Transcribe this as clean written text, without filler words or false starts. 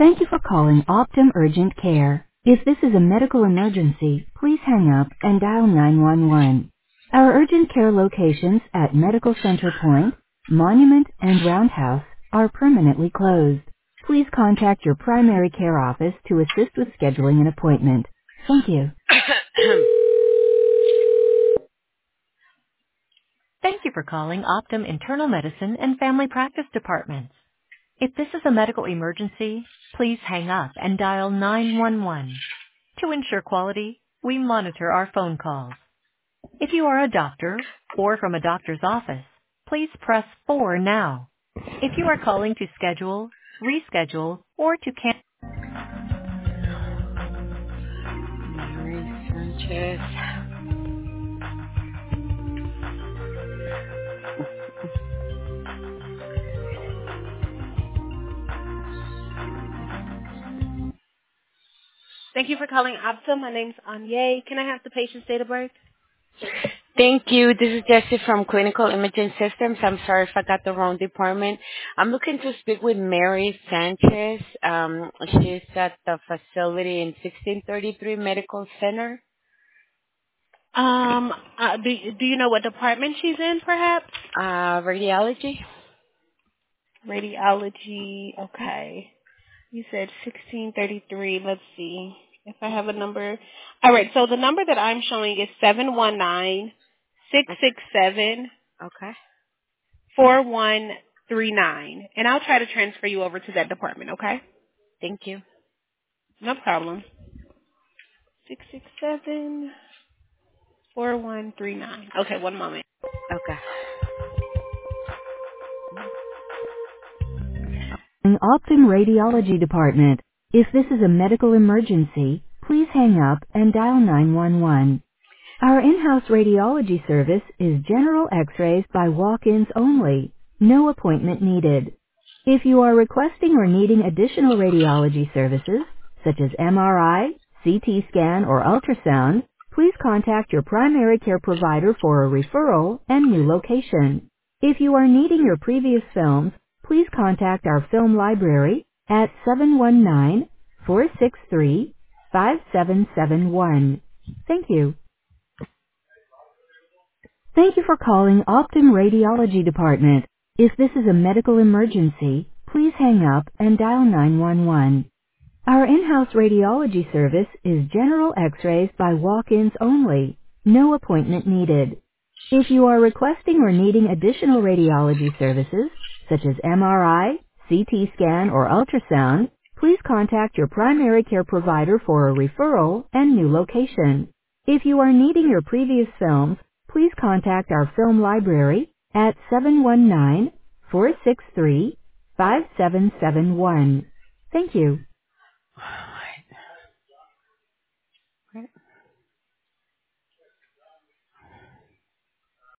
Thank you for calling Optum Urgent Care. If this is a medical emergency, please hang up and dial 911. Our urgent care locations at Medical Center Point, Monument, and Roundhouse are permanently closed. Please contact your primary care office to assist with scheduling an appointment. Thank you. Thank you for calling Optum Internal Medicine and Family Practice Departments. If this is a medical emergency, please hang up and dial 911. To ensure quality, we monitor our phone calls. If you are a doctor or from a doctor's office, please press 4 now. If you are calling to schedule, reschedule, or to cancel. Mary Sanchez. Thank you for calling Optum. My name's Anye. Can I have the patient's date of birth? Thank you. This is Jessie from Clinical Imaging Systems. I'm sorry if I got the wrong department. I'm looking to speak with Mary Sanchez. She's at the facility in 1633 Medical Center. Do you know what department she's in, perhaps? Radiology. Radiology. Okay. You said 1633. Let's see if I have a number. All right. So the number that I'm showing is 719-667-4139. Okay. And I'll try to transfer you over to that department, okay? Thank you. No problem. 667-4139. Okay, one moment. Okay. Optum Radiology Department. If this is a medical emergency, please hang up and dial 911. Our in-house radiology service is general x-rays by walk-ins only. No appointment needed. If you are requesting or needing additional radiology services, such as MRI, CT scan, or ultrasound, please contact your primary care provider for a referral and new location. If you are needing your previous films, please contact our film library at 719-463-5771. Thank you. Thank you for calling Optum Radiology Department. If this is a medical emergency, please hang up and dial 911. Our in-house radiology service is general x-rays by walk-ins only. No appointment needed. If you are requesting or needing additional radiology services, such as MRI, CT scan, or ultrasound, please contact your primary care provider for a referral and new location. If you are needing your previous films, please contact our film library at 719-463-5771. Thank you.